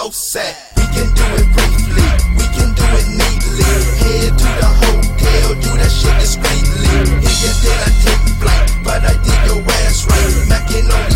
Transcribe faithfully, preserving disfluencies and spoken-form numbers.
Southside. We can do it briefly, we can do it neatly. Head to the hotel, do that shit discreetly. If you did, I take flight, but I did your ass right. Mackin' on